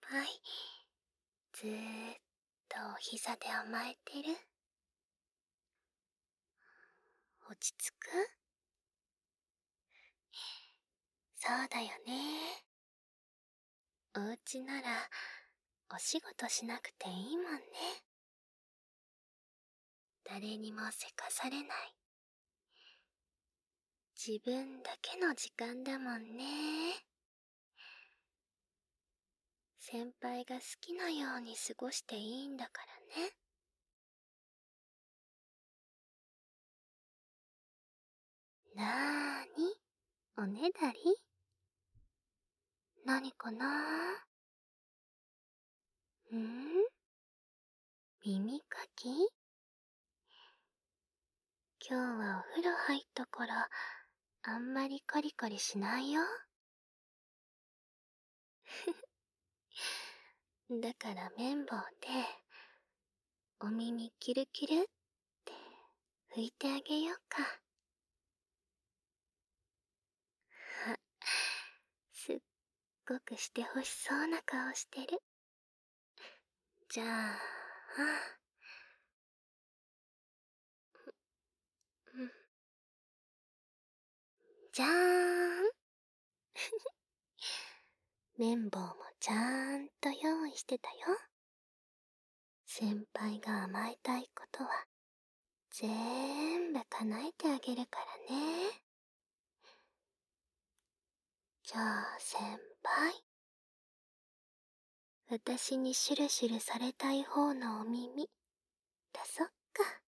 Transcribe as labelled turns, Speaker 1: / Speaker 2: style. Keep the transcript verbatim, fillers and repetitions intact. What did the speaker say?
Speaker 1: 輩、ずーっとお膝で甘えてる？落ち着く？そうだよね。お家ならお仕事しなくていいもんね。誰にもせかされない。自分だけの時間だもんね。先輩が好きなように過ごしていいんだからね。なーに、おねだり？何かな？ん？耳かき？今日はお風呂入ったからあんまりコリコリしないよ。だから綿棒でお耳キュルキュルって拭いてあげようか。あ、すっごくしてほしそうな顔してる。じゃあ、うん、じゃーん。綿棒もちゃーんと用意してたよ。先輩が甘えたいことはぜーんぶ叶えてあげるからね。じゃあ先輩、私にシュルシュルされたい方のお耳出そっか。